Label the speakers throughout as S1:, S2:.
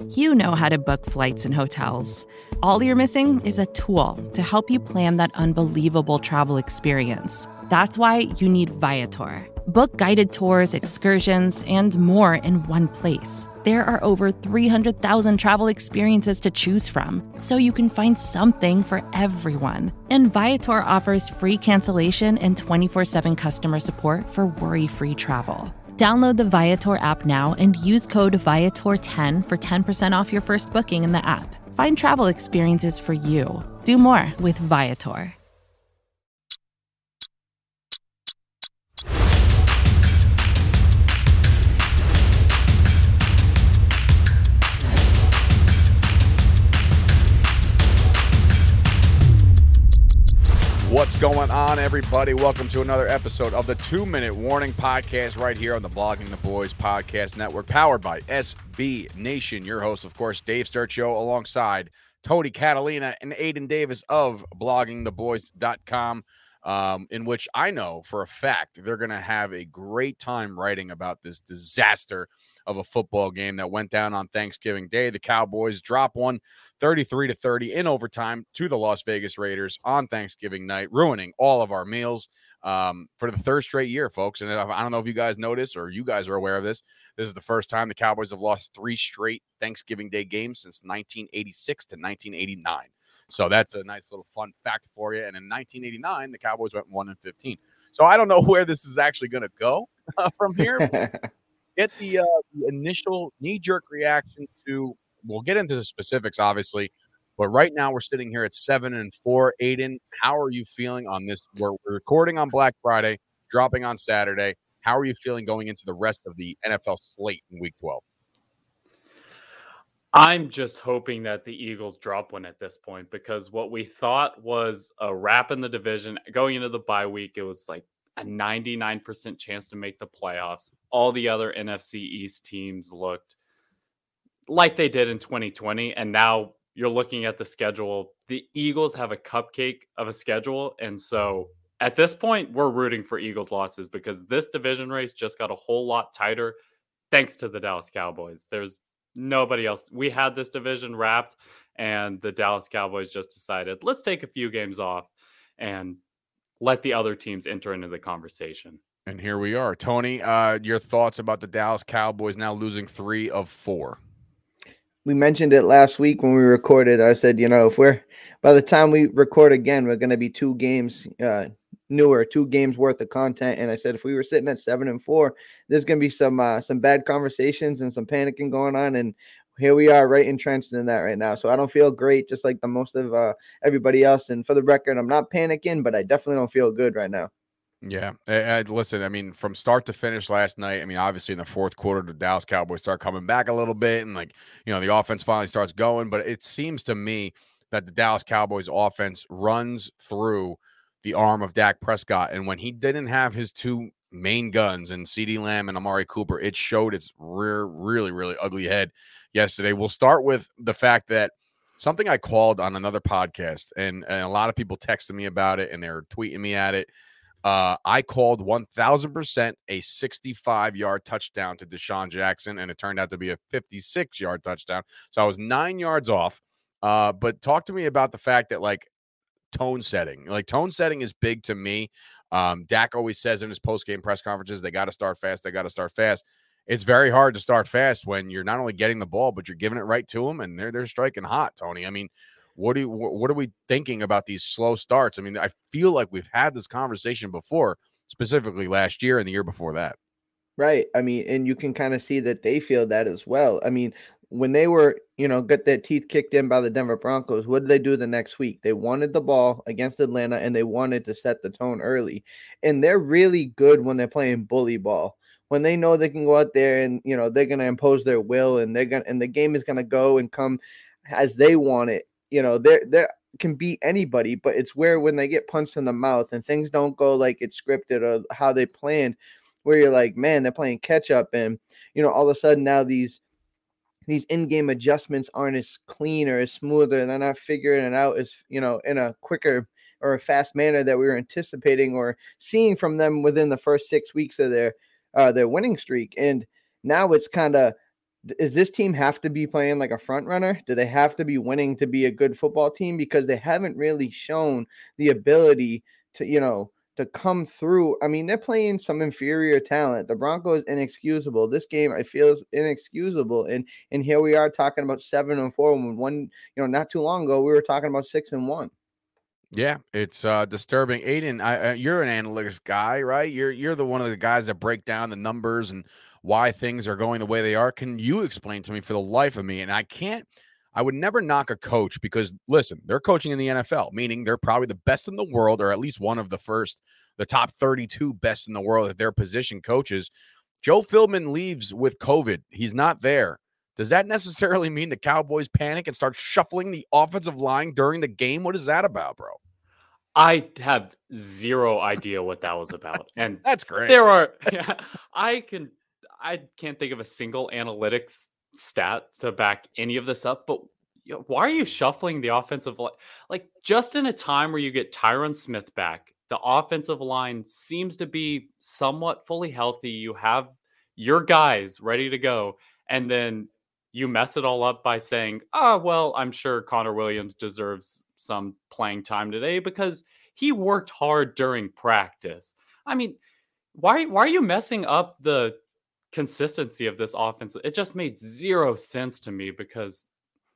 S1: You know how to book flights and hotels. All you're missing is a tool to help you plan that unbelievable travel experience. That's why you need Viator. Book guided tours, excursions, and more in one place. There are over 300,000 travel experiences to choose from, so you can find something for everyone. And Viator offers free cancellation and 24/7 customer support for worry-free travel. Download the Viator app now and use code Viator10 for 10% off your first booking in the app. Find travel experiences for you. Do more with Viator.
S2: What's going on, everybody? Welcome to another episode of the 2-Minute Warning Podcast right here on the Blogging the Boys Podcast Network, powered by SB Nation. Your host, of course, Dave Sturcio, alongside Tony Catalina and Aiden Davis of bloggingtheboys.com, in which I know for a fact they're going to have a great time writing about this disaster of a football game that went down on Thanksgiving Day. The Cowboys drop one 33-30 in overtime to the Las Vegas Raiders on Thanksgiving night, ruining all of our meals for the third straight year, folks. And I don't know if you guys noticed or you guys are aware of this. This is the first time the Cowboys have lost 3 straight Thanksgiving Day games since 1986 to 1989. So that's a nice little fun fact for you. And in 1989, the Cowboys went 1-15. So I don't know where this is actually going to go from here. Get the initial knee-jerk reaction to. We'll get into the specifics, obviously, but right now we're sitting here at 7-4. Aiden, how are you feeling on this? We're recording on Black Friday, dropping on Saturday. How are you feeling going into the rest of the NFL slate in Week 12?
S3: I'm just hoping that the Eagles drop one at this point, because what we thought was a wrap in the division going into the bye week, it was like a 99% chance to make the playoffs. All the other NFC East teams looked like they did in 2020. And now you're looking at the schedule. The Eagles have a cupcake of a schedule. And so at this point, we're rooting for Eagles losses, because this division race just got a whole lot tighter thanks to the Dallas Cowboys. There's nobody else. We had this division wrapped, and the Dallas Cowboys just decided, let's take a few games off and let the other teams enter into the conversation.
S2: And here we are. Tony, your thoughts about the Dallas Cowboys now losing 3 of 4?
S4: We mentioned it last week when we recorded. I said, if by the time we record again, we're going to be 2 games newer, 2 games worth of content. And I said, if we were sitting at 7-4, there's going to be some bad conversations and some panicking going on. And here we are, right entrenched in that right now. So I don't feel great, just like the most of everybody else. And for the record, I'm not panicking, but I definitely don't feel good right now.
S2: Yeah. Listen, I mean, from start to finish last night, I mean, obviously in the fourth quarter, the Dallas Cowboys start coming back a little bit, and the offense finally starts going. But it seems to me that the Dallas Cowboys offense runs through the arm of Dak Prescott. And when he didn't have his 2 main guns and CeeDee Lamb and Amari Cooper, it showed its really, really ugly head yesterday. We'll start with the fact that something I called on another podcast, and a lot of people texted me about it, and they're tweeting me at it. I called 1,000% a 65-yard touchdown to Deshaun Jackson, and it turned out to be a 56-yard touchdown. So I was 9 yards off. But talk to me about the fact that, tone setting. Tone setting is big to me. Dak always says in his post-game press conferences, they got to start fast. They got to start fast. It's very hard to start fast when you're not only getting the ball, but you're giving it right to them, and they're striking hot, Tony. I mean, what are we thinking about these slow starts? I mean, I feel like we've had this conversation before, specifically last year and the year before that.
S4: Right. I mean, and you can kind of see that they feel that as well. I mean, when they were, got their teeth kicked in by the Denver Broncos, what did they do the next week? They wanted the ball against Atlanta, and they wanted to set the tone early. And they're really good when they're playing bully ball. When they know they can go out there and, they're going to impose their will, and the game is going to go and come as they want it. They can beat anybody, but it's where when they get punched in the mouth and things don't go like it's scripted or how they planned, where you're like, man, they're playing catch up, and all of a sudden now these in-game adjustments aren't as clean or as smooth, and they're not figuring it out as in a quicker or a fast manner that we were anticipating or seeing from them within the first 6 weeks of their winning streak. And now it's kind of Does this team have to be playing like a front runner? Do they have to be winning to be a good football team? Because they haven't really shown the ability to come through. I mean, they're playing some inferior talent. The Broncos inexcusable. This game I feel is inexcusable. And here we are talking about 7-4 when one, not too long ago we were talking about 6-1.
S2: Yeah, it's disturbing. Aiden, you're an analytics guy, right? You're the one of the guys that break down the numbers and why things are going the way they are. Can you explain to me for the life of me? And I would never knock a coach because listen, they're coaching in the NFL, meaning they're probably the best in the world, or at least one of the top 32 best in the world at their position coaches. Joe Philbin leaves with COVID. He's not there. Does that necessarily mean the Cowboys panic and start shuffling the offensive line during the game? What is that about, bro?
S3: I have zero idea what that was about. And
S2: that's great.
S3: I can't think of a single analytics stat to back any of this up, but why are you shuffling the offensive line? Like, just in a time where you get Tyron Smith back, the offensive line seems to be somewhat fully healthy. You have your guys ready to go. And then you mess it all up by saying, oh, well, I'm sure Connor Williams deserves some playing time today because he worked hard during practice. I mean, why are you messing up the consistency of this offense? It just made zero sense to me because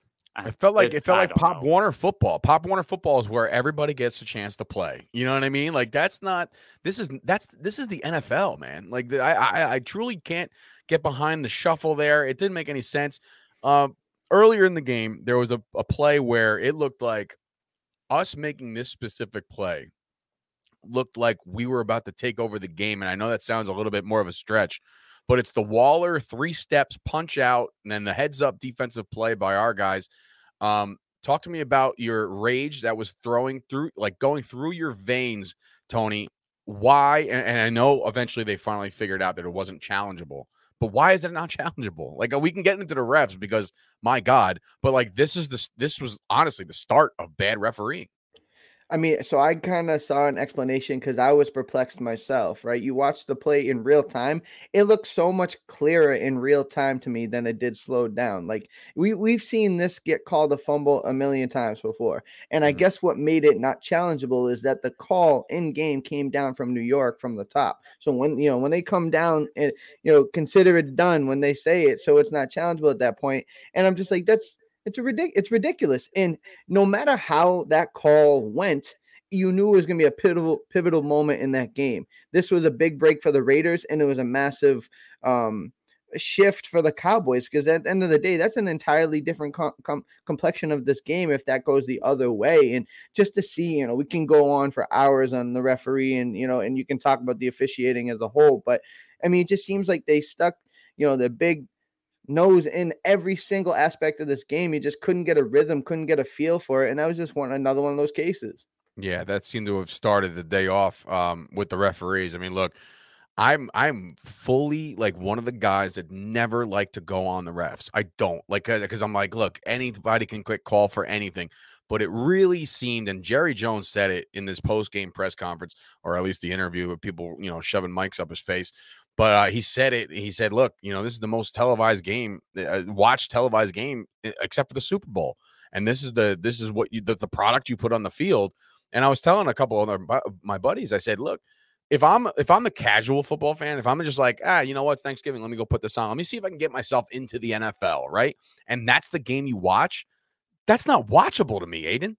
S2: it felt like Pop Warner football. Pop Warner football is where everybody gets a chance to play. You know what I mean? Like this is the NFL, man. Like I truly can't get behind the shuffle there. It didn't make any sense. Earlier in the game, there was a play where it looked like us making this specific play looked like we were about to take over the game. And I know that sounds a little bit more of a stretch, but it's the Waller 3 steps punch out and then the heads up defensive play by our guys. Talk to me about your rage that was going through your veins, Tony. Why? And I know eventually they finally figured out that it wasn't challengeable, but why is it not challengeable? Like, we can get into the refs because my God, but like this was honestly the start of bad refereeing.
S4: I mean, so I kind of saw an explanation because I was perplexed myself, right? You watch the play in real time. It looks so much clearer in real time to me than it did slowed down. Like we've seen this get called a fumble a million times before. And I guess what made it not challengeable is that the call in game came down from New York from the top. So when they come down and, consider it done when they say it, so it's not challengeable at that point. And I'm just like, it's ridiculous. And no matter how that call went, you knew it was going to be a pivotal moment in that game. This was a big break for the Raiders, and it was a massive shift for the Cowboys because at the end of the day, that's an entirely different complexion of this game if that goes the other way. And just to see, we can go on for hours on the referee and, and you can talk about the officiating as a whole. But, I mean, it just seems like they stuck, the big nose in every single aspect of this game. You just couldn't get a rhythm, couldn't get a feel for it. And that was just another one of those cases.
S2: Yeah, that seemed to have started the day off with the referees. I mean, look, I'm fully like one of the guys that never like to go on the refs. I don't like because I'm like, look, anybody can click call for anything. But it really seemed, and Jerry Jones said it in this post-game press conference, or at least the interview with people, shoving mics up his face. But he said it. He said, look, this is the most televised game, watched televised game, except for the Super Bowl. And this is what the product you put on the field. And I was telling a couple of my buddies, I said, look, if I'm the casual football fan, if I'm just like, you know what, it's Thanksgiving, let me go put this on. Let me see if I can get myself into the NFL, right? And that's the game you watch. That's not watchable to me, Aiden.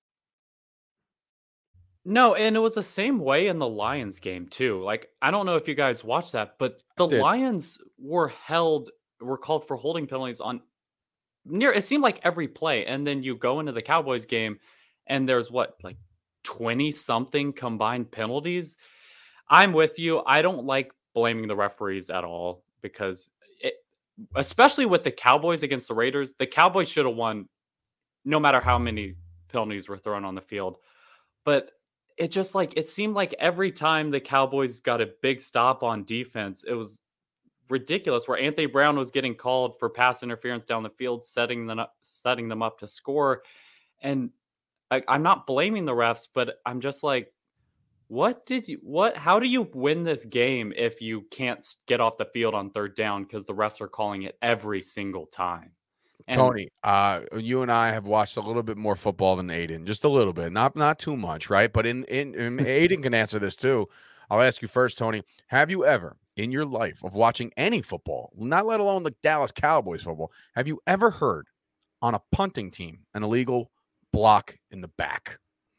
S3: No, and it was the same way in the Lions game too. Like, I don't know if you guys watched that, but the Lions were called for holding penalties on it seemed like every play. And then you go into the Cowboys game and there's 20 something combined penalties. I'm with you. I don't like blaming the referees at all because especially with the Cowboys against the Raiders, the Cowboys should have won no matter how many penalties were thrown on the field. But it just it seemed like every time the Cowboys got a big stop on defense, it was ridiculous where Anthony Brown was getting called for pass interference down the field, setting them up to score. And I'm not blaming the refs, but I'm just like, How do you win this game if you can't get off the field on third down because the refs are calling it every single time? And
S2: Tony, you and I have watched a little bit more football than Aiden, just a little bit, not too much, right? But in Aiden can answer this too. I'll ask you first, Tony. Have you ever in your life of watching any football, not let alone the Dallas Cowboys football, have you ever heard on a punting team an illegal block in the back?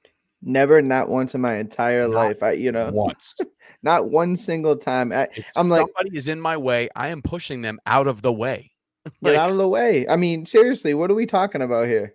S4: Never, not once in my entire life.
S2: Once.
S4: Not one single time. I'm like,
S2: somebody is in my way. I am pushing them out of the way.
S4: Get out of the way. I mean, seriously, what are we talking about here?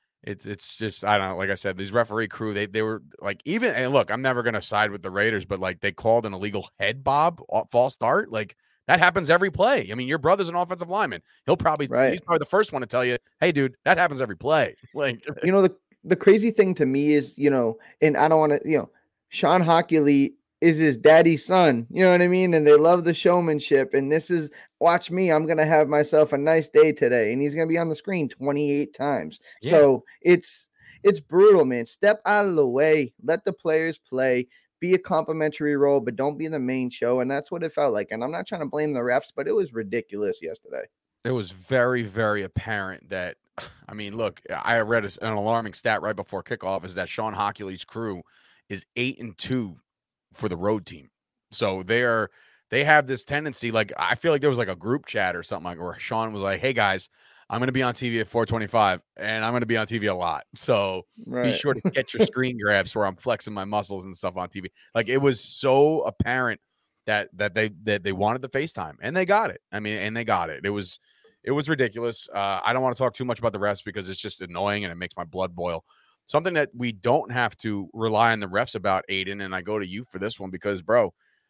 S2: It's just, I don't know. Like I said, these referee crew, they were like, even, and look, I'm never going to side with the Raiders, but like they called an illegal head bob, false start. Like that happens every play. I mean, your brother's an offensive lineman. He's probably the first one to tell you, hey, dude, that happens every play. Like,
S4: the crazy thing to me is, and I don't want to, Sean Hockey is his daddy's son, you know what I mean? And they love the showmanship. And this is, watch me, I'm going to have myself a nice day today. And he's going to be on the screen 28 times. Yeah. So it's brutal, man. Step out of the way, let the players play, be a complimentary role, but don't be the main show. And that's what it felt like. And I'm not trying to blame the refs, but it was ridiculous yesterday.
S2: It was very, very apparent that, I mean, look, I read an alarming stat right before kickoff is that Sean Hockey's crew is 8-2 for the road team. So they have this tendency, like, I feel like there was like a group chat or something like where Sean was like, hey guys, I'm going to be on TV at 4:25 and I'm going to be on TV a lot. So be sure to get your screen grabs where I'm flexing my muscles and stuff on TV. Like it was so apparent that they wanted the FaceTime and they got it. I mean, and they got it. It was ridiculous. I don't want to talk too much about the refs because it's just annoying and it makes my blood boil. Something that we don't have to rely on the refs about, Aiden, and I go to you for this one because, bro,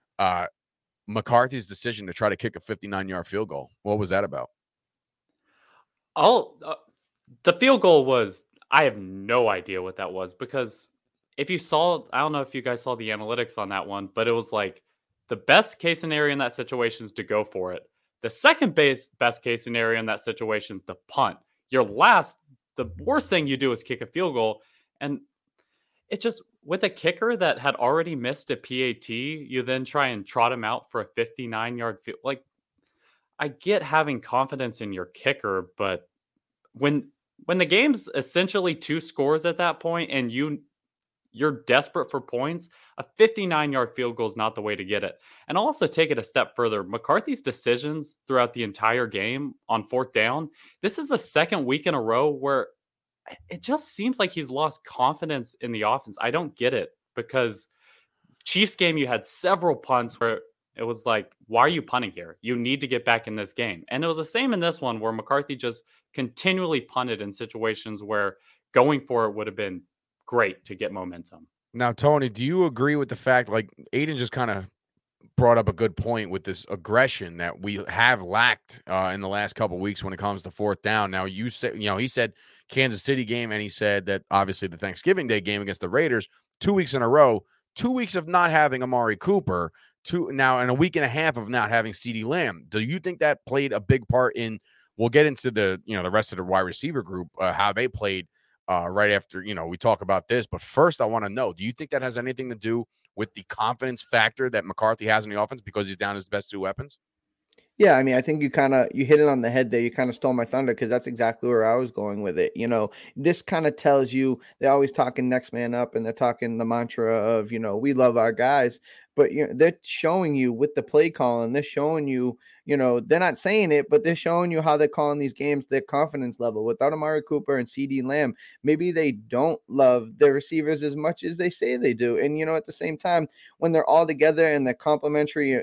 S2: McCarthy's decision to try to kick a 59-yard field goal. What was that about?
S3: The field goal was, I have no idea what that was because if you saw, I don't know if you guys saw the analytics on that one, but it was like the best case scenario in that situation is to go for it. The second best case scenario in that situation is to punt. The worst thing you do is kick a field goal. And it just, with a kicker that had already missed a PAT, you then try and trot him out for a 59-yard field. Like, I get having confidence in your kicker, but when the game's essentially 2 scores at that point and you're desperate for points, a 59-yard field goal is not the way to get it. And I'll also take it a step further. McCarthy's decisions throughout the entire game on 4th down, this is the second week in a row where it just seems like he's lost confidence in the offense. I don't get it because Chiefs game, you had several punts where it was like, why are you punting here? You need to get back in this game. And it was the same in this one where McCarthy just continually punted in situations where going for it would have been great to get momentum.
S2: Now, Tony, do you agree with the fact, like Aiden just kind of brought up a good point with this aggression that we have lacked in the last couple of weeks when it comes to 4th down? Now, you said, he said Kansas City game, and he said that obviously the Thanksgiving Day game against the Raiders, 2 weeks in a row, 2 weeks of not having Amari Cooper, now and a week and a half of not having CeeDee Lamb. Do you think that played a big part in? We'll get into the rest of the wide receiver group, how they played right after we talk about this. But first, I want to know: do you think that has anything to do with the confidence factor that McCarthy has in the offense because he's down his best 2 weapons?
S4: Yeah, I mean, I think you hit it on the head there. You kind of stole my thunder because that's exactly where I was going with it. This kind of tells you they're always talking next man up and they're talking the mantra of, we love our guys. But they're showing you with the play calling, they're showing you, they're not saying it, but they're showing you how they're calling these games, their confidence level. Without Amari Cooper and CeeDee Lamb, maybe they don't love their receivers as much as they say they do. And, at the same time, when they're all together and they're complimentary,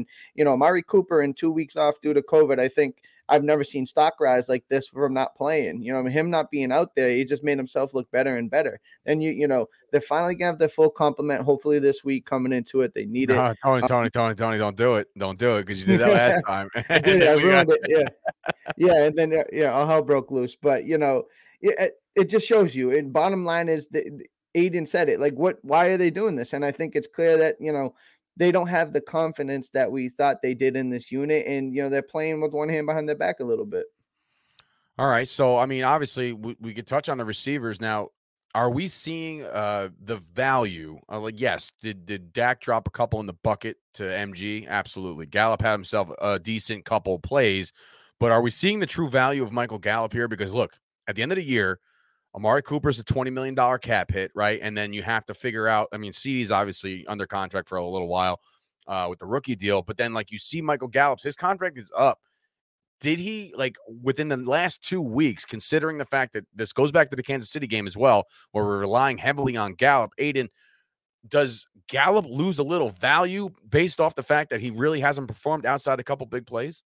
S4: Amari Cooper in 2 weeks off due to COVID, I think I've never seen stock rise like this from not playing. Him not being out there, he just made himself look better and better. And they're finally gonna have their full complement. Hopefully this week coming into it, they need it.
S2: Tony, don't do it because you did that last time.
S4: I did. I ruined it. Yeah. And then all hell broke loose. But it just shows you. And bottom line is, Aiden said it. Like, why are they doing this? And I think it's clear that they don't have the confidence that we thought they did in this unit. And, they're playing with one hand behind their back a little bit.
S2: All right. So, I mean, obviously we could touch on the receivers now. are we seeing the value? Like, yes, did Dak drop a couple in the bucket to MG? Absolutely. Gallup had himself a decent couple plays, but are we seeing the true value of Michael Gallup here? Because look, at the end of the year, Amari Cooper's a $20 million cap hit, right? And then you have to figure out, I mean, CeeDee's obviously under contract for a little while with the rookie deal, but then like you see Michael Gallup's, his contract is up. Did he, like, within the last 2 weeks, considering the fact that this goes back to the Kansas City game as well, where we're relying heavily on Gallup, Aiden, does Gallup lose a little value based off the fact that he really hasn't performed outside a couple big plays?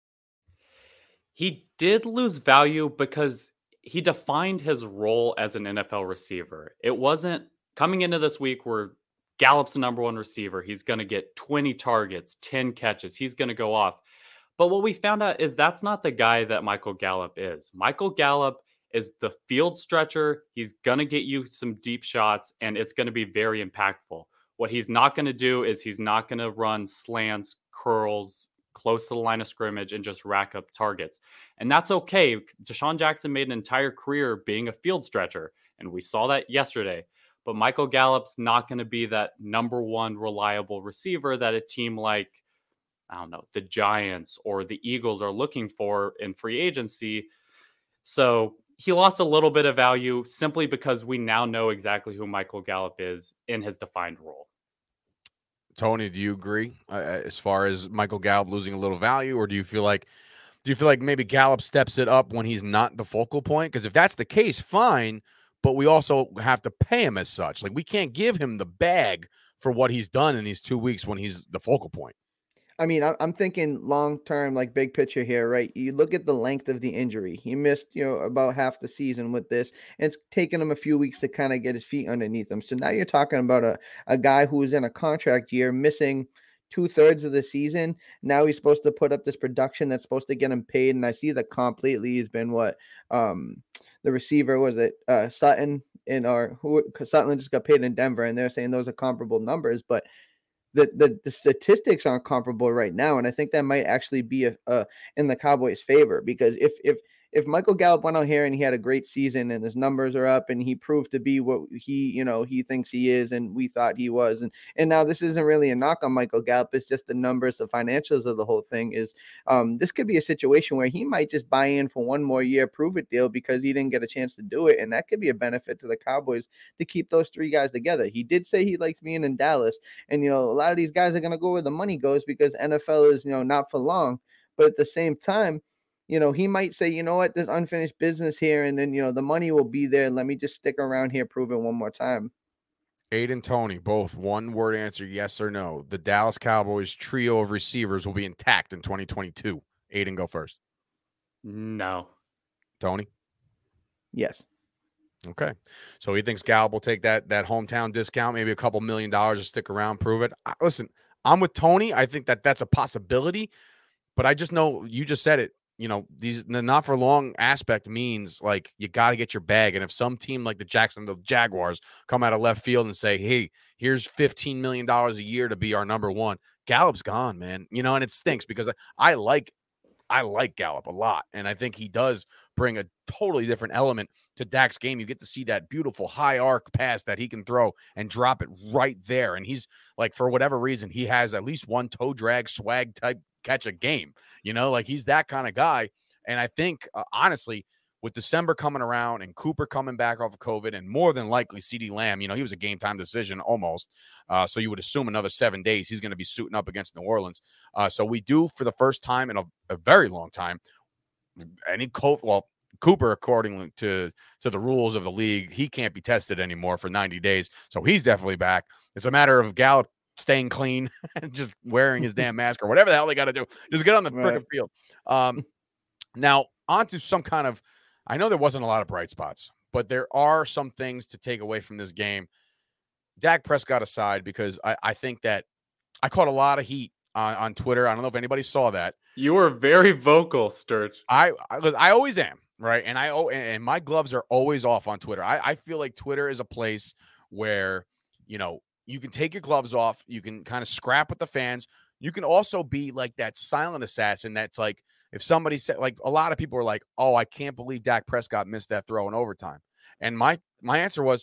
S3: He did lose value because he defined his role as an NFL receiver. It wasn't coming into this week where Gallup's the number one receiver. He's going to get 20 targets, 10 catches. He's going to go off. But what we found out is that's not the guy that Michael Gallup is. Michael Gallup is the field stretcher. He's going to get you some deep shots, and it's going to be very impactful. What he's not going to do is he's not going to run slants, curls, close to the line of scrimmage and just rack up targets. And that's okay. Deshaun Jackson made an entire career being a field stretcher, and we saw that yesterday. But Michael Gallup's not going to be that number one reliable receiver that a team like, I don't know, the Giants or the Eagles are looking for in free agency. So he lost a little bit of value simply because we now know exactly who Michael Gallup is in his defined role.
S2: Tony, do you agree as far as Michael Gallup losing a little value, or do you feel like maybe Gallup steps it up when he's not the focal point? Because if that's the case, fine, but we also have to pay him as such. Like, we can't give him the bag for what he's done in these 2 weeks when he's the focal point.
S4: I mean, I'm thinking long term, like big picture here, right? You look at the length of the injury. He missed, about half the season with this, and it's taken him a few weeks to kind of get his feet underneath him. So now you're talking about a guy who's in a contract year missing 2/3 of the season. Now he's supposed to put up this production that's supposed to get him paid. And I see the comp lately has been what the receiver was it Sutton Sutton just got paid in Denver, and they're saying those are comparable numbers, but the statistics aren't comparable right now, and I think that might actually be in the Cowboys' favor, because if Michael Gallup went out here and he had a great season and his numbers are up and he proved to be what he thinks he is and we thought he was, and now this isn't really a knock on Michael Gallup, it's just the numbers, the financials of the whole thing is this could be a situation where he might just buy in for one more year, prove it deal, because he didn't get a chance to do it, and that could be a benefit to the Cowboys to keep those three guys together. He did say he likes being in Dallas, and a lot of these guys are going to go where the money goes because NFL is not for long, but at the same time, he might say, you know what, there's unfinished business here, and then, the money will be there. Let me just stick around here, prove it one more time.
S2: Aiden, Tony, both one-word answer, yes or no. The Dallas Cowboys trio of receivers will be intact in 2022. Aiden, go first.
S3: No.
S2: Tony?
S4: Yes.
S2: Okay. So he thinks Gallup will take that hometown discount, maybe a couple $1 million to stick around, prove it. Listen, I'm with Tony. I think that's a possibility, but I just know you just said it. The not for long aspect means like you got to get your bag. And if some team like the Jacksonville Jaguars come out of left field and say, hey, here's $15 million a year to be our number one, Gallup's gone, man. And it stinks because I like Gallup a lot. And I think he does bring a totally different element to Dak's game. You get to see that beautiful high arc pass that he can throw and drop it right there. And he's like, for whatever reason, he has at least one toe drag swag type catch a game, like he's that kind of guy. And I think honestly, with December coming around and Cooper coming back off of COVID and more than likely CeeDee Lamb, he was a game time decision almost. So you would assume another 7 days, he's going to be suiting up against New Orleans. So we do, for the first time in a very long time, Cooper, according to the rules of the league, he can't be tested anymore for 90 days. So he's definitely back. It's a matter of Gallup staying clean and just wearing his damn mask or whatever the hell they got to do. Just get on the freaking field. Now, on to some kind of, I know there wasn't a lot of bright spots, but there are some things to take away from this game. Dak Prescott aside, because I think that I caught a lot of heat on Twitter. I don't know if anybody saw that.
S3: You were very vocal, Sturch.
S2: I always am, right? And my gloves are always off on Twitter. I feel like Twitter is a place where, you can take your gloves off. You can kind of scrap with the fans. You can also be like that silent assassin. That's like, if somebody said, like, a lot of people are like, oh, I can't believe Dak Prescott missed that throw in overtime. And my answer was,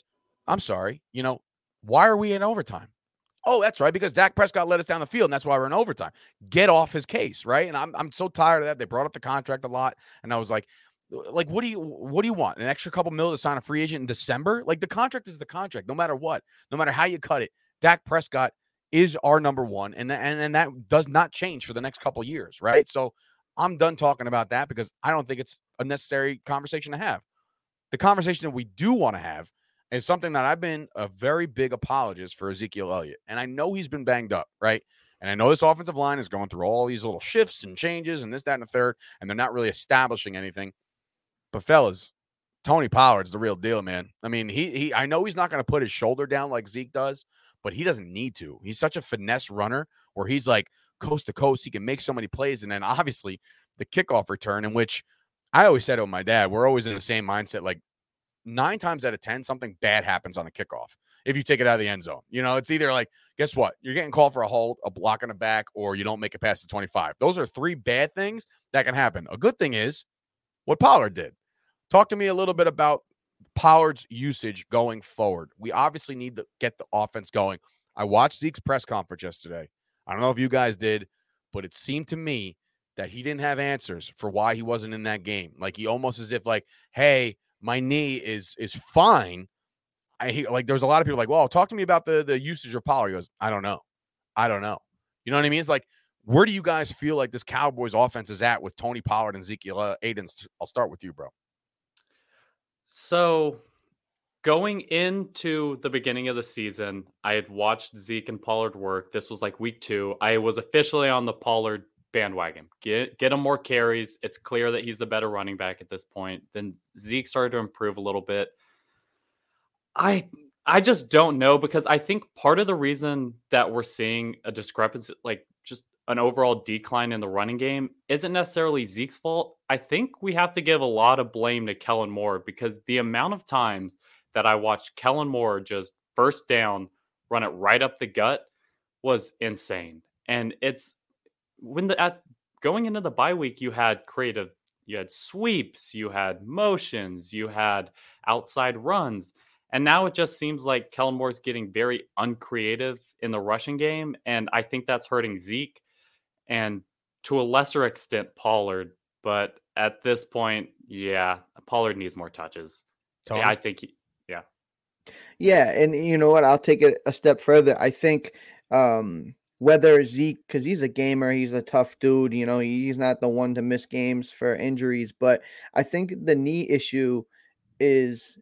S2: I'm sorry, why are we in overtime? Oh, that's right, because Dak Prescott let us down the field, and that's why we're in overtime. Get off his case, right? And I'm so tired of that. They brought up the contract a lot, and I was like, what do you want? An extra couple mil to sign a free agent in December? Like, the contract is the contract, no matter what, no matter how you cut it. Dak Prescott is our number one, and that does not change for the next couple of years, right? So I'm done talking about that because I don't think it's a necessary conversation to have. The conversation that we do want to have is something that I've been a very big apologist for Ezekiel Elliott. And I know he's been banged up, right? And I know this offensive line is going through all these little shifts and changes and this, that, and the third, and they're not really establishing anything. But fellas, Tony Pollard's the real deal, man. I mean, he I know he's not going to put his shoulder down like Zeke does, but he doesn't need to. He's such a finesse runner where he's like coast to coast. He can make so many plays. And then obviously the kickoff return, in which I always said to my dad, we're always in the same mindset. Like 9 times out of 10, something bad happens on a kickoff if you take it out of the end zone. It's either like, guess what? You're getting called for a hold, a block in the back, or you don't make it past the 25. Those are 3 bad things that can happen. A good thing is what Pollard did. Talk to me a little bit about Pollard's usage going forward. We obviously need to get the offense going. I watched Zeke's press conference yesterday. I don't know if you guys did, but it seemed to me that he didn't have answers for why he wasn't in that game. Like, he almost as if like, hey, my knee is fine. There's a lot of people like, well, talk to me about the usage of Pollard. He goes, I don't know. You know what I mean? It's like, where do you guys feel like this Cowboys offense is at with Tony Pollard and Ezekiel Aiden? I'll start with you, bro.
S3: So going into the beginning of the season, I had watched Zeke and Pollard work. This was like week 2. I was officially on the Pollard bandwagon. Get him more carries. It's clear that he's the better running back at this point. Then Zeke started to improve a little bit. I just don't know, because I think part of the reason that we're seeing a discrepancy, like just an overall decline in the running game, isn't necessarily Zeke's fault. I think we have to give a lot of blame to Kellen Moore, because the amount of times that I watched Kellen Moore just burst down, run it right up the gut was insane. And it's when going into the bye week, you had sweeps, you had motions, you had outside runs. And now it just seems like Kellen Moore's getting very uncreative in the rushing game. And I think that's hurting Zeke and to a lesser extent Pollard. But at this point, yeah, Pollard needs more touches.
S2: Tony?
S3: I think
S4: Yeah, and you know what? I'll take it a step further. I think whether Zeke, because he's a gamer, he's a tough dude, he's not the one to miss games for injuries. But I think the knee issue is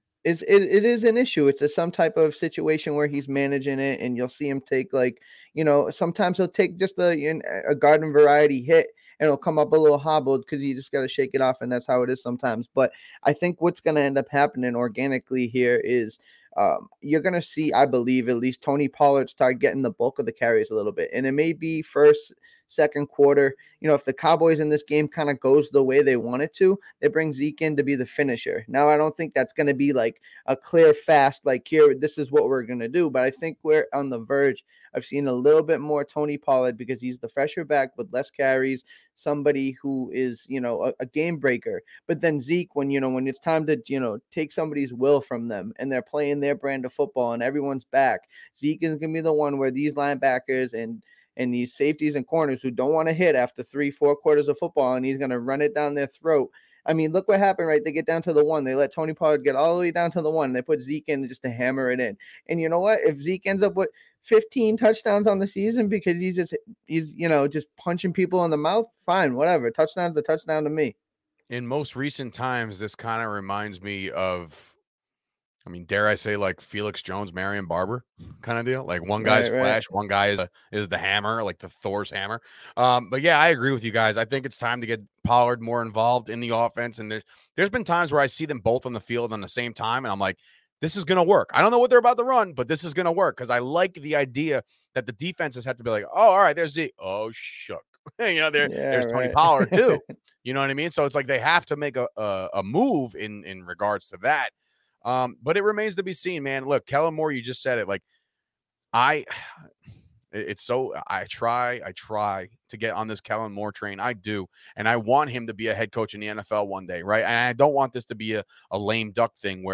S4: an issue. It's some type of situation where he's managing it, and you'll see him take sometimes he'll take just a garden variety hit, and it'll come up a little hobbled because you just got to shake it off, and that's how it is sometimes. But I think what's going to end up happening organically here is you're going to see, I believe, at least Tony Pollard start getting the bulk of the carries a little bit. And it may be first, second quarter. If the Cowboys in this game kind of goes the way they want it to, they bring Zeke in to be the finisher. Now, I don't think that's going to be like a clear, fast, like here, this is what we're going to do. But I think we're on the verge of seeing a little bit more Tony Pollard, because he's the fresher back with less carries, somebody who is, a game breaker. But then Zeke, when it's time to, take somebody's will from them and they're playing their brand of football and everyone's back, Zeke is going to be the one where these linebackers and these safeties and corners who don't want to hit after 3-4 quarters of football, and he's going to run it down their throat. I mean, look what happened, right? They get down to the 1. They let Tony Pollard get all the way down to the 1. And they put Zeke in just to hammer it in. And you know what? If Zeke ends up with 15 touchdowns on the season because he's just punching people in the mouth, fine, whatever. Touchdown's a touchdown to me.
S2: In most recent times, this kind of reminds me of, dare I say, like Felix Jones, Marion Barber kind of deal. Like one guy's flash, one guy is the hammer, like the Thor's hammer. But yeah, I agree with you guys. I think it's time to get Pollard more involved in the offense. And there's been times where I see them both on the field on the same time, and I'm like, this is going to work. I don't know what they're about to run, but this is going to work, because I like the idea that the defenses have to be like, oh, all right, there's the, oh, shook. There's Tony Pollard too. You know what I mean? So it's like they have to make a move in regards to that. But it remains to be seen, man. Look, Kellen Moore, you just said it. Like, I try to get on this Kellen Moore train. I do. And I want him to be a head coach in the NFL one day, right? And I don't want this to be a lame duck thing where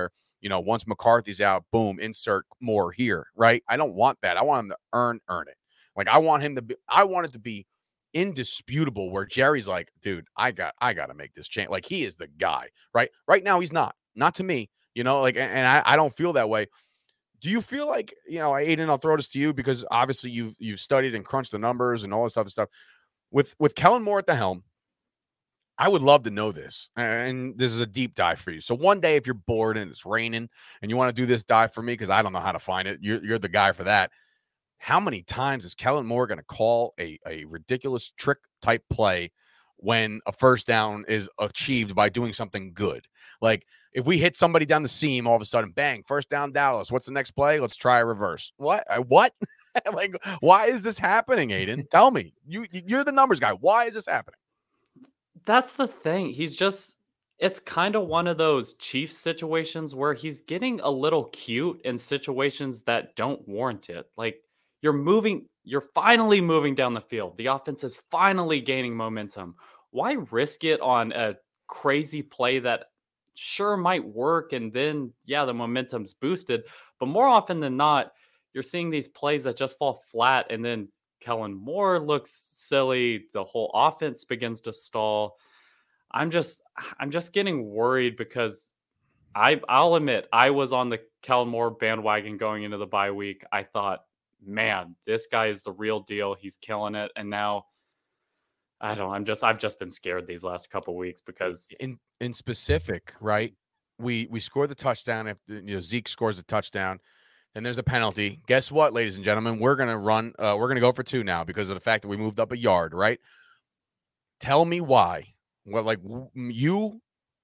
S2: once McCarthy's out, boom, insert more here, right? I don't want that. I want him to earn it. Like I want it to be indisputable where Jerry's like, dude, I got to make this change. Like he is the guy, right? Right now he's not to me, and I don't feel that way. Do you feel like, Aiden, I'll throw this to you because obviously you've studied and crunched the numbers and all this other stuff with Kellen Moore at the helm. I would love to know this, and this is a deep dive for you. So one day, if you're bored and it's raining and you want to do this dive for me, because I don't know how to find it, you're the guy for that. How many times is Kellen Moore going to call a ridiculous trick type play when a first down is achieved by doing something good? Like if we hit somebody down the seam, all of a sudden, bang, first down Dallas. What's the next play? Let's try a reverse. What? Like, why is this happening, Aiden? Tell me. You're the numbers guy. Why is this happening?
S3: That's the thing. It's kind of one of those Chiefs situations where he's getting a little cute in situations that don't warrant it. Like you're finally moving down the field. The offense is finally gaining momentum. Why risk it on a crazy play that sure might work? And then, yeah, the momentum's boosted. But more often than not, you're seeing these plays that just fall flat, and then Kellen Moore looks silly. The whole offense begins to stall. I'm just getting worried because I'll admit I was on the Kellen Moore bandwagon going into the bye week. I thought, man, this guy is the real deal. He's killing it. And now I've just been scared these last couple weeks because
S2: in specific, right? We score the touchdown. If Zeke scores a touchdown, then there's a penalty. Guess what, ladies and gentlemen? We're gonna run. We're gonna go for 2 now because of the fact that we moved up a yard. Right? Tell me why. Well, like you,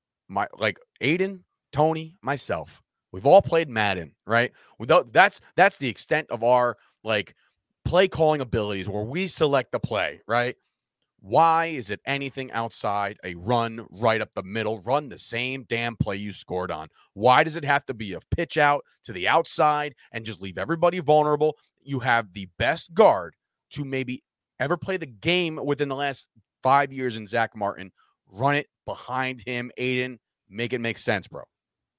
S2: Aiden, Tony, myself, we've all played Madden, right? That's the extent of our play calling abilities where we select the play, right? Why is it anything outside a run right up the middle? Run the same damn play you scored on. Why does it have to be a pitch out to the outside and just leave everybody vulnerable? You have the best guard to maybe ever play the game within the last 5 years in Zach Martin. Run it behind him, Aiden. Make it make sense, bro.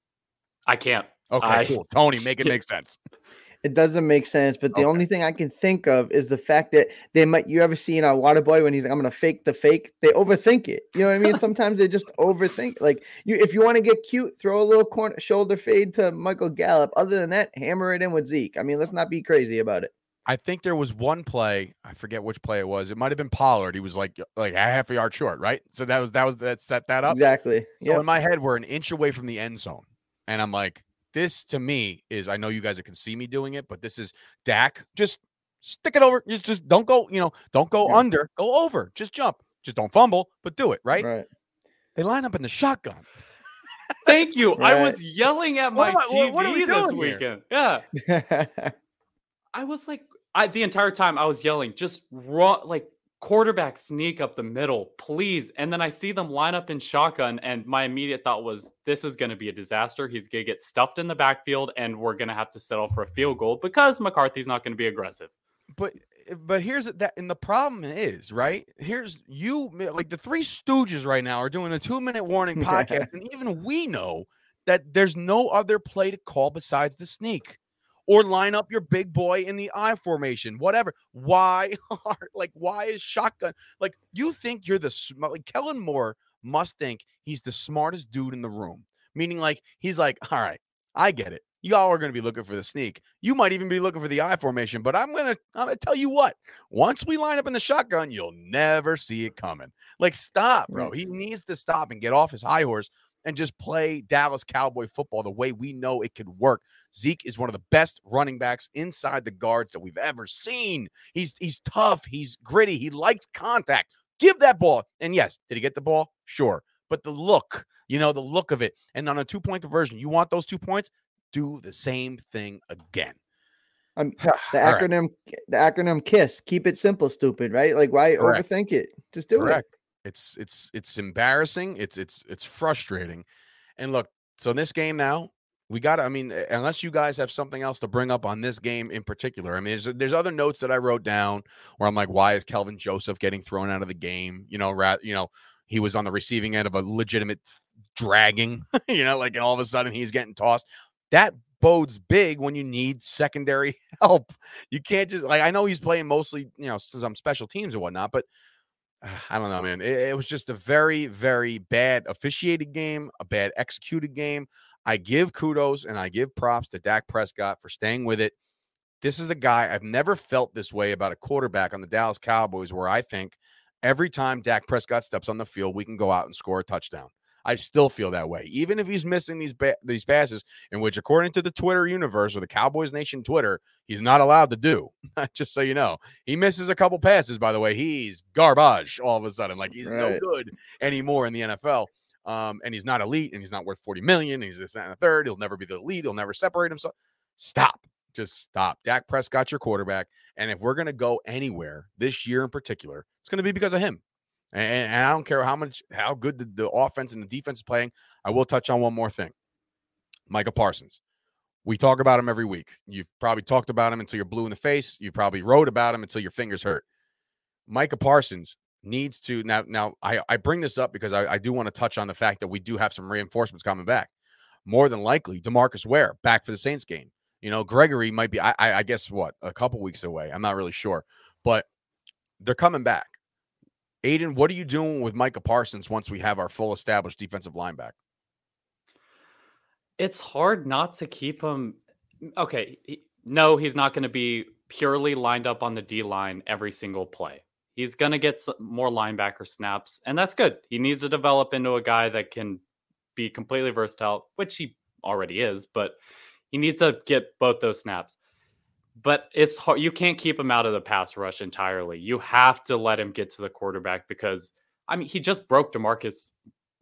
S3: I can't.
S2: Okay, cool. Tony, make it make sense.
S4: It doesn't make sense, but the only thing I can think of is the fact that you ever seen a Waterboy when he's like, I'm going to fake the fake? They overthink it. You know what I mean? Sometimes they just overthink. Like if you want to get cute, throw a little shoulder fade to Michael Gallup. Other than that, hammer it in with Zeke. I mean, let's not be crazy about it.
S2: I think there was one play. I forget which play it was. It might've been Pollard. He was like a half a yard short, right? So that set that up.
S4: Exactly.
S2: So in my head, we're an inch away from the end zone. And I'm like, this to me is, I know you guys can see me doing it, but this is Dak. Just stick it over. You just don't go, don't go under, go over, just jump, just don't fumble, but do it. Right. They line up in the shotgun.
S3: Thank you. Right. I was yelling at my TV this weekend.
S2: Here?
S3: Yeah. I was like, the entire time I was yelling, just run, quarterback sneak up the middle, please. And then I see them line up in shotgun, and my immediate thought was, this is going to be a disaster. He's going to get stuffed in the backfield, and we're going to have to settle for a field goal because McCarthy's not going to be aggressive.
S2: But here's that, and the problem is, right? Here's the Three Stooges right now are doing a 2-minute warning podcast, and even we know that there's no other play to call besides the sneak. Or line up your big boy in the I formation, whatever. Why is shotgun? You think you're the smart? Kellen Moore must think he's the smartest dude in the room. Meaning, he's like, all right, I get it. Y'all are going to be looking for the sneak. You might even be looking for the I formation. But I'm gonna tell you what. Once we line up in the shotgun, you'll never see it coming. Stop, bro. He needs to stop and get off his high horse and just play Dallas Cowboy football the way we know it could work. Zeke is one of the best running backs inside the guards that we've ever seen. He's tough. He's gritty. He likes contact. Give that ball. And yes, did he get the ball? Sure. But the look, the look of it. And on a 2-point conversion, you want those 2 points? Do the same thing again.
S4: The acronym KISS. Keep it simple, stupid, right? Why
S2: Correct.
S4: Overthink it? Just do
S2: Correct.
S4: it.
S2: It's embarrassing. It's frustrating. And look, so this game now, unless you guys have something else to bring up on this game in particular, there's other notes that I wrote down where I'm like, why is Kelvin Joseph getting thrown out of the game? He was on the receiving end of a legitimate dragging, and all of a sudden he's getting tossed. that bodes big when you need secondary help. You can't just I know he's playing mostly, some special teams and whatnot, but I don't know, man. It was just a very, very bad officiated game, a bad executed game. I give kudos and I give props to Dak Prescott for staying with it. This is a guy, I've never felt this way about a quarterback on the Dallas Cowboys, where I think every time Dak Prescott steps on the field, we can go out and score a touchdown. I still feel that way, even if he's missing these passes, in which, according to the Twitter universe or the Cowboys Nation Twitter, he's not allowed to do. Just so you know, he misses a couple passes. By the way, he's garbage all of a sudden. Like, he's no good anymore in the NFL. And he's not elite, and he's not worth $40 million. He's this and a third. He'll never be the elite. He'll never separate himself. Stop. Just stop. Dak Prescott's your quarterback. And if we're going to go anywhere this year in particular, it's going to be because of him. And I don't care how good the offense and the defense is playing. I will touch on one more thing. Micah Parsons. We talk about him every week. You've probably talked about him until you're blue in the face. You probably wrote about him until your fingers hurt. Micah Parsons needs to now I bring this up because I do want to touch on the fact that we do have some reinforcements coming back. More than likely, DeMarcus Ware back for the Saints game. Gregory might be, I guess, a couple weeks away. I'm not really sure, but they're coming back. Aiden, what are you doing with Micah Parsons once we have our full established defensive line back?
S3: It's hard not to keep him. Okay, no, he's not going to be purely lined up on the D-line every single play. He's going to get some more linebacker snaps, and that's good. He needs to develop into a guy that can be completely versatile, which he already is, but he needs to get both those snaps. But it's hard. You can't keep him out of the pass rush entirely. You have to let him get to the quarterback because, he just broke DeMarcus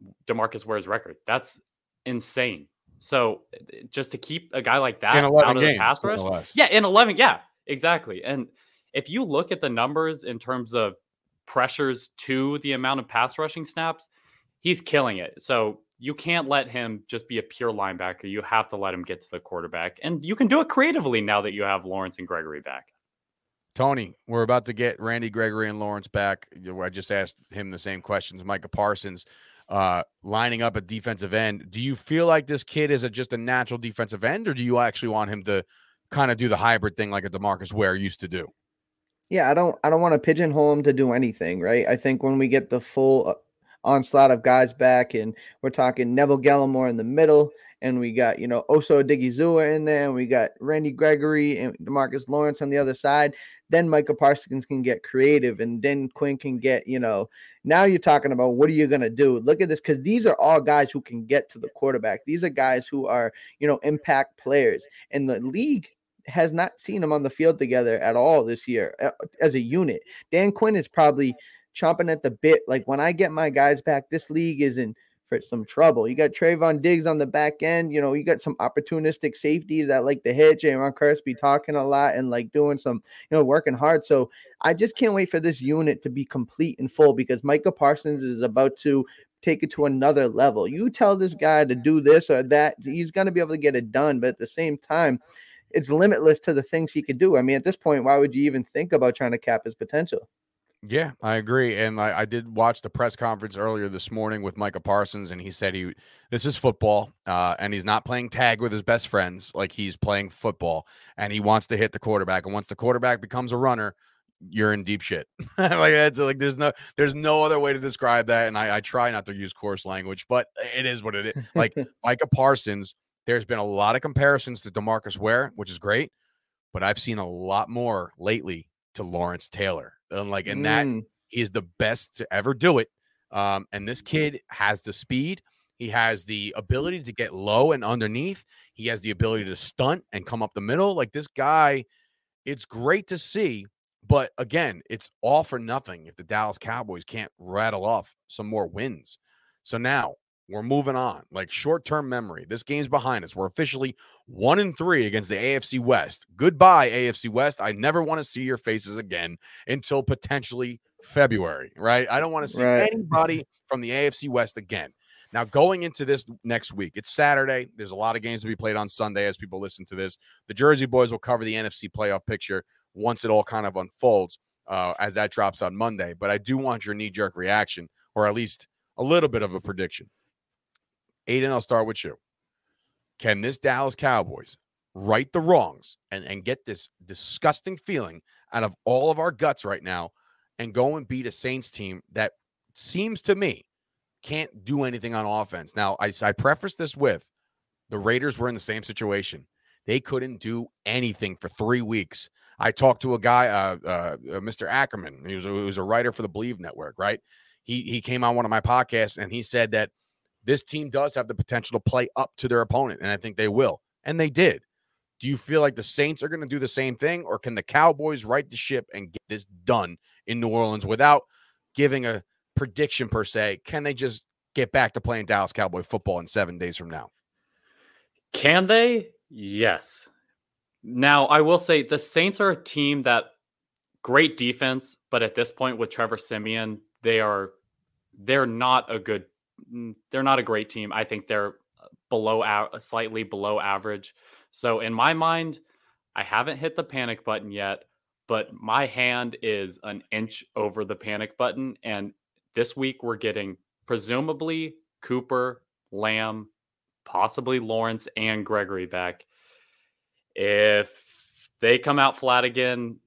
S3: Ware's record. That's insane. So just to keep a guy like that out of the pass rush. Yeah, in 11. Yeah, exactly. And if you look at the numbers in terms of pressures to the amount of pass rushing snaps, he's killing it. So you can't let him just be a pure linebacker. You have to let him get to the quarterback. And you can do it creatively now that you have Lawrence and Gregory back.
S2: Tony, we're about to get Randy Gregory and Lawrence back. I just asked him the same questions. Micah Parsons lining up at defensive end. Do you feel like this kid is just a natural defensive end, or do you actually want him to kind of do the hybrid thing like a DeMarcus Ware used to do?
S4: Yeah, I don't want to pigeonhole him to do anything, right? I think when we get the full onslaught of guys back, and we're talking Neville Gallimore in the middle, and we got Oso Odigizua in there, and we got Randy Gregory and DeMarcus Lawrence on the other side, then Micah Parsons can get creative, and then Quinn can get now you're talking about what are you going to do. Look at this, because these are all guys who can get to the quarterback. These are guys who are impact players, and the league has not seen them on the field together at all this year as a unit. Dan Quinn is probably chomping at the bit. Like, when I get my guys back, this league is in for some trouble. You got Trayvon Diggs on the back end. You got some opportunistic safeties that like to hit. Jaron Kearse be talking a lot and like doing some, working hard. So I just can't wait for this unit to be complete and full, because Micah Parsons is about to take it to another level. You tell this guy to do this or that, he's going to be able to get it done. But at the same time, it's limitless to the things he could do. At this point, why would you even think about trying to cap his potential?
S2: Yeah, I agree. And I did watch the press conference earlier this morning with Micah Parsons, and he said this is football, and he's not playing tag with his best friends. Like, he's playing football, and he wants to hit the quarterback. And once the quarterback becomes a runner, you're in deep shit. There's no other way to describe that. And I try not to use coarse language, but it is what it is. Like, Micah Parsons, there's been a lot of comparisons to DeMarcus Ware, which is great, but I've seen a lot more lately to Lawrence Taylor. And that he is the best to ever do it. And this kid has the speed. He has the ability to get low and underneath. He has the ability to stunt and come up the middle. Like, this guy, it's great to see. But again, it's all for nothing if the Dallas Cowboys can't rattle off some more wins. So now we're moving on. Like, short-term memory. This game's behind us. We're officially 1-3 against the AFC West. Goodbye, AFC West. I never want to see your faces again until potentially February, right? I don't want to see anybody from the AFC West again. Now, going into this next week, it's Saturday. There's a lot of games to be played on Sunday as people listen to this. The Jersey Boys will cover the NFC playoff picture once it all kind of unfolds as that drops on Monday. But I do want your knee-jerk reaction, or at least a little bit of a prediction. Aiden, I'll start with you. Can this Dallas Cowboys right the wrongs and get this disgusting feeling out of all of our guts right now and go and beat a Saints team that seems to me can't do anything on offense? Now, I preface this with the Raiders were in the same situation. They couldn't do anything for 3 weeks. I talked to a guy, Mr. Ackerman. He was a writer for the Believe Network, right? He came on one of my podcasts, and he said that this team does have the potential to play up to their opponent, and I think they will. And they did. Do you feel like the Saints are going to do the same thing, or can the Cowboys right the ship and get this done in New Orleans without giving a prediction per se? Can they just get back to playing Dallas Cowboy football in 7 days from now?
S3: Can they? Yes. Now, I will say the Saints are a team that great defense, but at this point with Trevor Siemian, they're not a great team. I think they're slightly below average. So in my mind, I haven't hit the panic button yet, but my hand is an inch over the panic button. And this week we're getting presumably Cooper, Lamb, possibly Lawrence and Gregory back. If they come out flat again,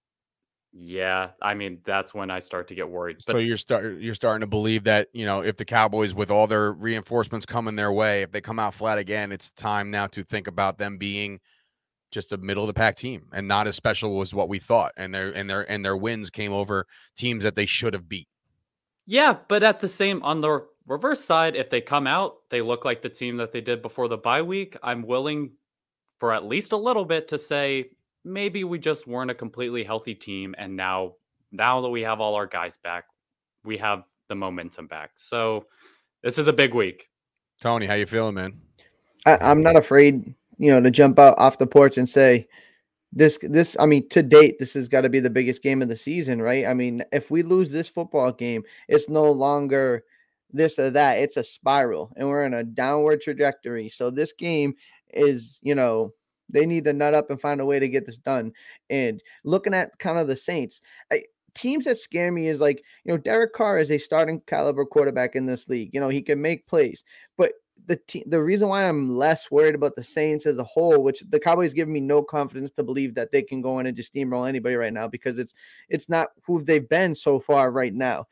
S3: yeah, I mean, that's when I start to get worried.
S2: But so you're starting to believe that, if the Cowboys, with all their reinforcements coming their way, if they come out flat again, it's time now to think about them being just a middle of the pack team and not as special as what we thought. And their wins came over teams that they should have beat.
S3: Yeah, but on the reverse side, if they come out, they look like the team that they did before the bye week. I'm willing for at least a little bit to say maybe we just weren't a completely healthy team. And now that we have all our guys back, we have the momentum back. So this is a big week.
S2: Tony, how you feeling, man?
S4: I'm not afraid, to jump out off the porch and say this, I mean, to date, this has got to be the biggest game of the season, right? I mean, if we lose this football game, it's no longer this or that. It's a spiral and we're in a downward trajectory. So this game is, they need to nut up and find a way to get this done. And looking at kind of the Saints, teams that scare me is like, Derek Carr is a starting caliber quarterback in this league. He can make plays, but the reason why I'm less worried about the Saints as a whole, which the Cowboys give me no confidence to believe that they can go in and just steamroll anybody right now, because it's not who they've been so far right now.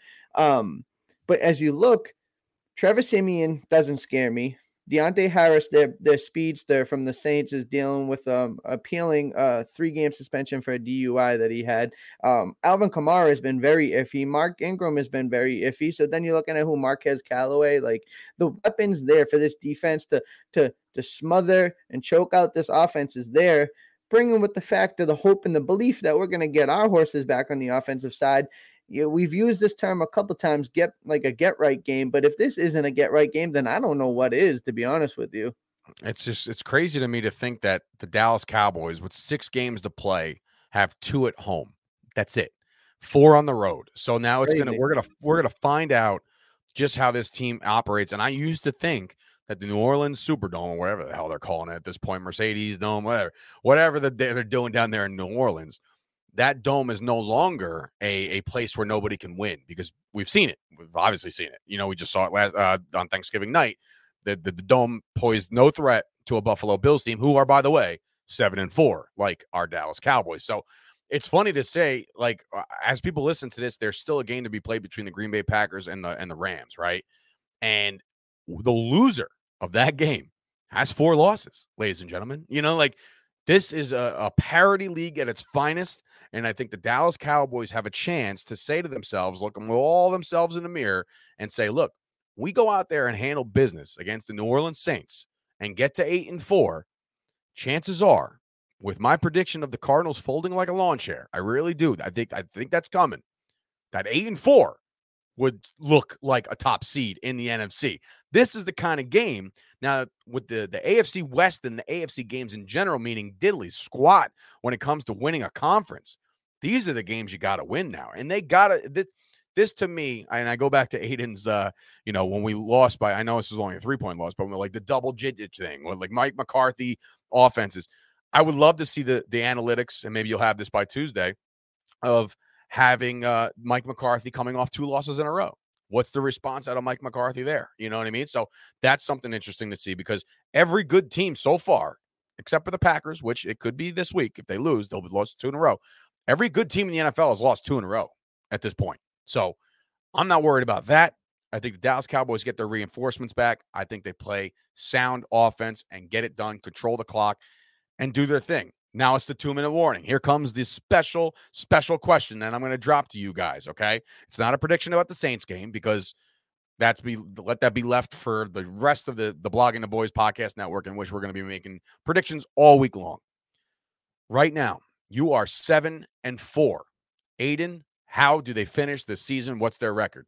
S4: But as you look, Trevor Siemian doesn't scare me. Deontay Harris, their speedster from the Saints, is dealing with appealing 3-game suspension for a DUI that he had. Alvin Kamara has been very iffy. Mark Ingram has been very iffy. So then you're looking at who Marquez Callaway, like the weapons there for this defense to smother and choke out this offense is there. Bringing with the fact of the hope and the belief that we're going to get our horses back on the offensive side. We've used this term a couple times, get right game. But if this isn't a get right game, then I don't know what is, to be honest with you.
S2: It's crazy to me to think that the Dallas Cowboys, with 6 games to play, have 2 at home. That's it. 4 on the road. So now we're gonna find out just how this team operates. And I used to think that the New Orleans Superdome, or whatever the hell they're calling it at this point, Mercedes Dome, whatever they're doing down there in New Orleans, that dome is no longer a place where nobody can win, because we've seen it. We've obviously seen it. We just saw it last on Thanksgiving night. The dome posed no threat to a Buffalo Bills team, who are, by the way, 7-4, like our Dallas Cowboys. So it's funny to say, like, as people listen to this, there's still a game to be played between the Green Bay Packers and the Rams, right? And the loser of that game has 4 losses, ladies and gentlemen. This is a parity league at its finest. And I think the Dallas Cowboys have a chance to say to themselves, look all themselves in the mirror and say, look, we go out there and handle business against the New Orleans Saints and get to 8-4. Chances are, with my prediction of the Cardinals folding like a lawn chair, I really do. I think that's coming. That 8-4 would look like a top seed in the NFC. This is the kind of game now with the AFC West and the AFC games in general, meaning diddly squat when it comes to winning a conference. These are the games you got to win now. And they got to, this to me, and I go back to Aiden's, when we lost by, I know this was only a 3-point loss, but like the double digit thing, with like Mike McCarthy offenses. I would love to see the analytics, and maybe you'll have this by Tuesday, of having Mike McCarthy coming off 2 losses in a row. What's the response out of Mike McCarthy there? You know what I mean? So that's something interesting to see, because every good team so far, except for the Packers, which it could be this week. If they lose, they'll be lost 2 in a row. Every good team in the NFL has lost 2 in a row at this point. So I'm not worried about that. I think the Dallas Cowboys get their reinforcements back. I think they play sound offense and get it done, control the clock, and do their thing. Now it's the 2-minute warning. Here comes this special question that I'm going to drop to you guys, okay? It's not a prediction about the Saints game, because let that be left for the rest of the Blogging the Boys podcast network, in which we're going to be making predictions all week long. Right now, you are 7-4. Aiden, how do they finish this season? What's their record?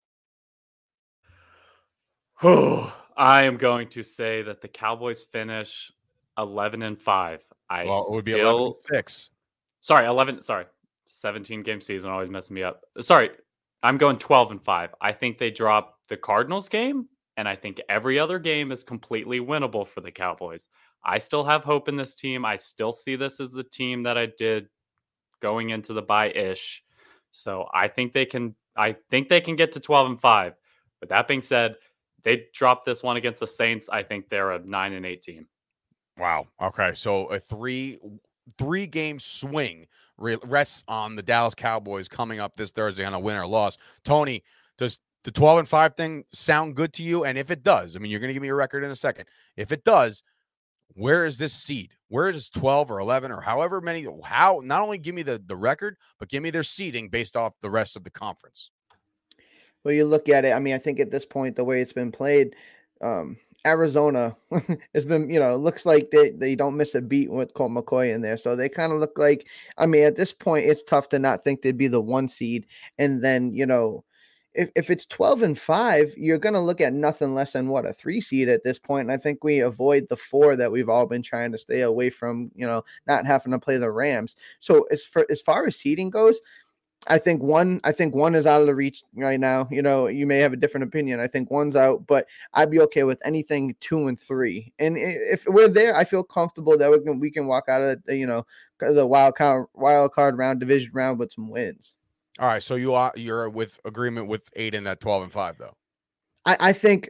S3: I am going to say that the Cowboys finish 11-5.
S2: It would be 11-6.
S3: Sorry, 17-game season always messing me up. Sorry, I'm going 12-5. I think they drop the Cardinals game, and I think every other game is completely winnable for the Cowboys. I still have hope in this team. I still see this as the team that I did going into the bye-ish. So I think they can get to 12-5. But that being said, they dropped this one against the Saints. I think they're a 9-8 team.
S2: Wow. Okay. So a three-game swing rests on the Dallas Cowboys coming up this Thursday on a win or loss. Tony, does the 12-5 thing sound good to you? And if it does, I mean, you're going to give me a record in a second. If it does, where is this seed? Where is 12 or 11 or however many? How? Not only give me the record, but give me their seeding based off the rest of the conference.
S4: Well, you look at it. I mean, I think at this point, the way it's been played, Arizona has been, looks like they don't miss a beat with Colt McCoy in there. So they kind of look like, I mean, at this point, it's tough to not think they'd be the 1 seed. And then, if it's 12-5, you're going to look at nothing less than a 3 seed at this point. And I think we avoid the 4 that we've all been trying to stay away from, not having to play the Rams. So as far as seeding goes, I think one is out of the reach right now. You may have a different opinion. I think 1's out, but I'd be okay with anything 2 and 3. And if we're there, I feel comfortable that we can walk out of the wild card round, division round with some wins.
S2: All right, so you're with agreement with Aiden at 12-5 though.
S4: I think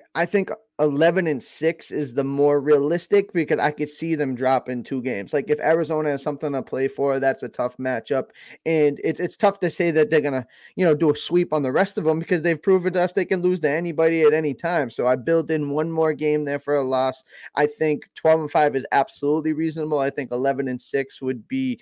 S4: 11-6 is the more realistic, because I could see them dropping 2 games. Like if Arizona has something to play for, that's a tough matchup, and it's tough to say that they're gonna do a sweep on the rest of them, because they've proven to us they can lose to anybody at any time. So I build in 1 more game there for a loss. I think 12-5 is absolutely reasonable. I think 11-6 would be.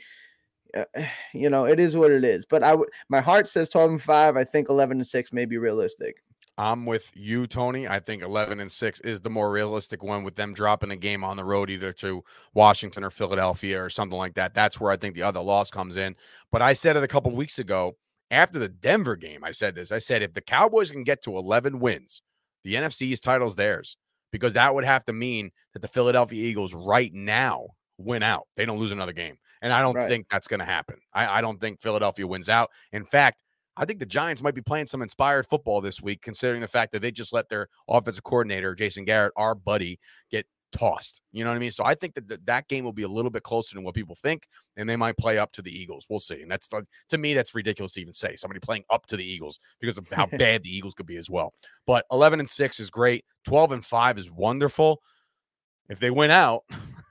S4: It is what it is. But my heart says 12-5. I think 11-6 may be realistic.
S2: I'm with you, Tony. I think 11-6 is the more realistic one, with them dropping a game on the road either to Washington or Philadelphia or something like that. That's where I think the other loss comes in. But I said it a couple weeks ago after the Denver game. I said this. I said if the Cowboys can get to 11 wins, the NFC East title's theirs, because that would have to mean that the Philadelphia Eagles right now win out. They don't lose another game. And I don't think that's going to happen. I don't think Philadelphia wins out. In fact, I think the Giants might be playing some inspired football this week, considering the fact that they just let their offensive coordinator, Jason Garrett, our buddy, get tossed. You know what I mean? So I think that game will be a little bit closer than what people think, and they might play up to the Eagles. We'll see. And that's, to me, that's ridiculous to even say, somebody playing up to the Eagles, because of how bad the Eagles could be as well. But 11-6 is great. 12-5 is wonderful. If they win out,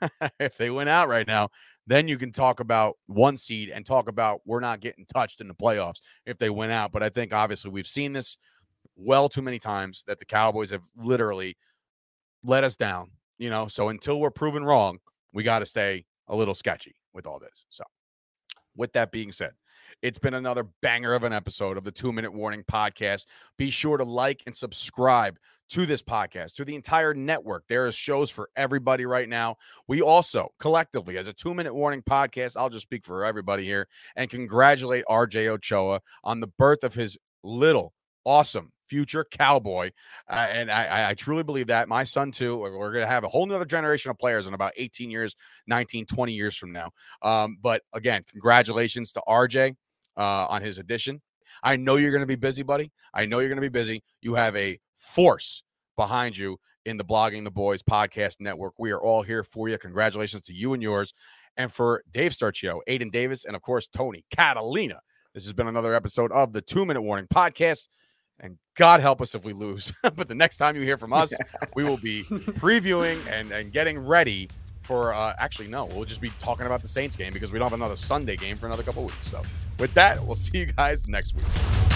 S2: right now, then you can talk about 1 seed and talk about we're not getting touched in the playoffs if they win out. But I think obviously we've seen this well too many times, that the Cowboys have literally let us down, so until we're proven wrong, we got to stay a little sketchy with all this. So with that being said, it's been another banger of an episode of the 2-Minute Warning podcast. Be sure to like and subscribe to this podcast, to the entire network. There is shows for everybody right now. We also collectively, as a 2-Minute Warning podcast, I'll just speak for everybody here and congratulate RJ Ochoa on the birth of his little awesome future Cowboy. And I truly believe that. My son too. We're going to have a whole nother generation of players in about 18 years, 19, 20 years from now. But again, congratulations to RJ on his addition. I know you're going to be busy, buddy. I know you're going to be busy. You have a force behind you in the Blogging the Boys podcast network. We are all here for you. Congratulations to you and yours. And for Dave Starchio, Aiden Davis, and of course, Tony Catalina, this has been another episode of the 2-Minute Warning podcast. And God help us if we lose. But the next time you hear from us, we will be previewing and getting ready for actually, no, we'll just be talking about the Saints game because we don't have another Sunday game for another couple weeks. So with that, we'll see you guys next week.